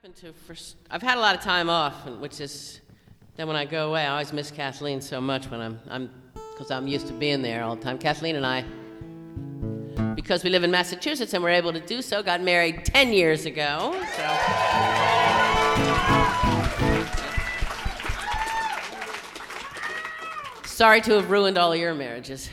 I've had a lot of time off, which is, then when I go away, I always miss Kathleen so much when because I'm used to being there all the time. Kathleen and I, because we live in Massachusetts and we're able to do so, got married 10 years ago. So. Sorry to have ruined all of your marriages.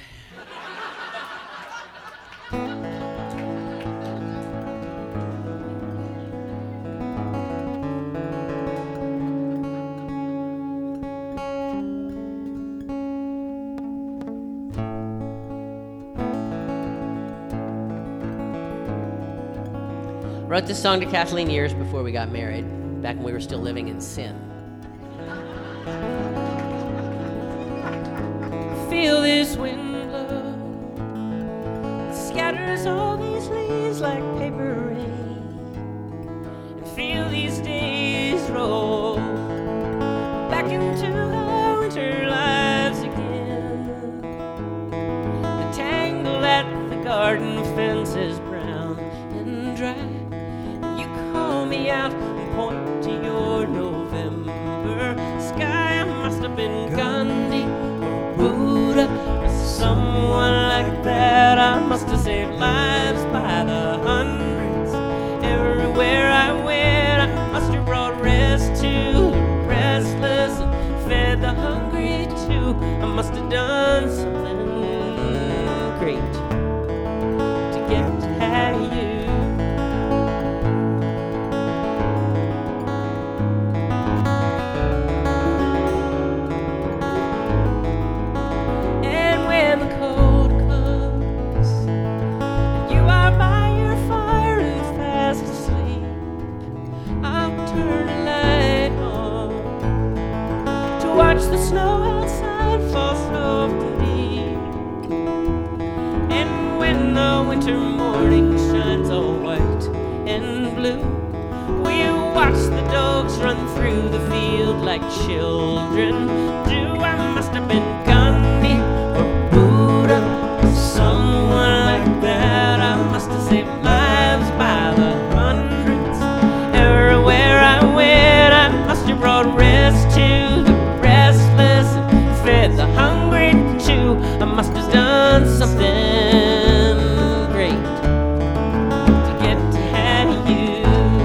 Wrote this song to Kathleen years before we got married, back when we were still living in sin. Feel this wind blow, it scatters all these leaves like paper rain, and feel these days roll back into our winter lives again. The tangle at the garden fence is brown and dry. Call me out and point to your November sky. I must have been Gandhi or Buddha or someone like that. I must have saved lives by the hundreds. Everywhere I went, I must have brought rest to the restless and fed the hungry too. I must have done something great to get at you. Watch the snow outside fall softly, and when the winter morning shines all white and blue, we watch the dogs run through the field like children do. I must have been Gandhi or Buddha or someone like that. I must have saved lives by the hundreds. Everywhere I went, I must have brought rest to the fed the hungry too. I must have done something great to get to have you.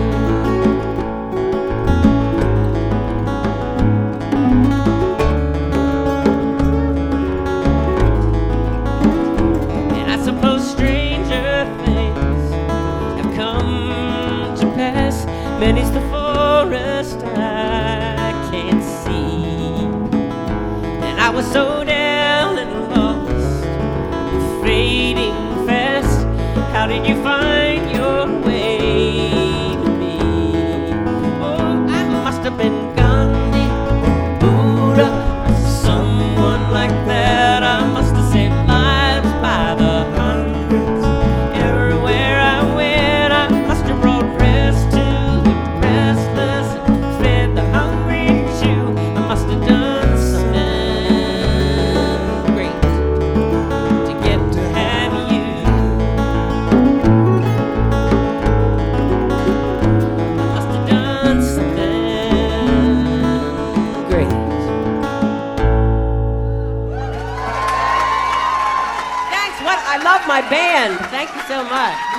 And I suppose stranger things have come to pass. Many's the forest I can't see. I was so down and lost, fading fast. How did you find your way to me? Oh, I must have been Gandhi or Buddha or someone like that. I must have saved lives by the hundreds. Everywhere I went, I must have brought rest to the restless and fed the hungry too. I must have done something my band. Thank you so much.